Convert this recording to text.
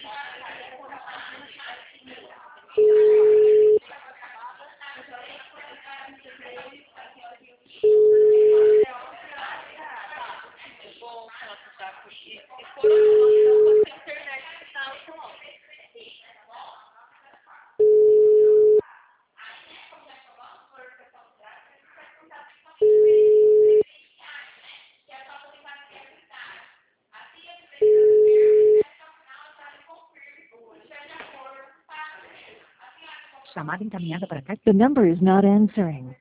Chamada encaminhada para cá. The number is not answering.